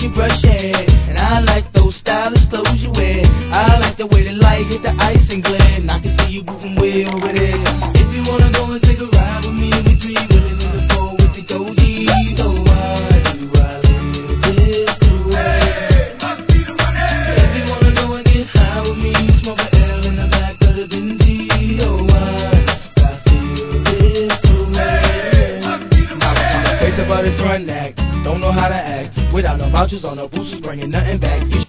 you brush your hair. And I like those stylish clothes you wear. I like the way the light hit the ice and glare. And I can see you moving way over there. If you wanna go and take a ride with me, we three women in the four with the goatees. Oh, why do I live this way? If you wanna go and get high with me, smoke an L in the back of the Benzie. Oh, why must I feel this way? Face about his front neck, don't know how to act. Without no vouchers on no boosters, bringing nothing back.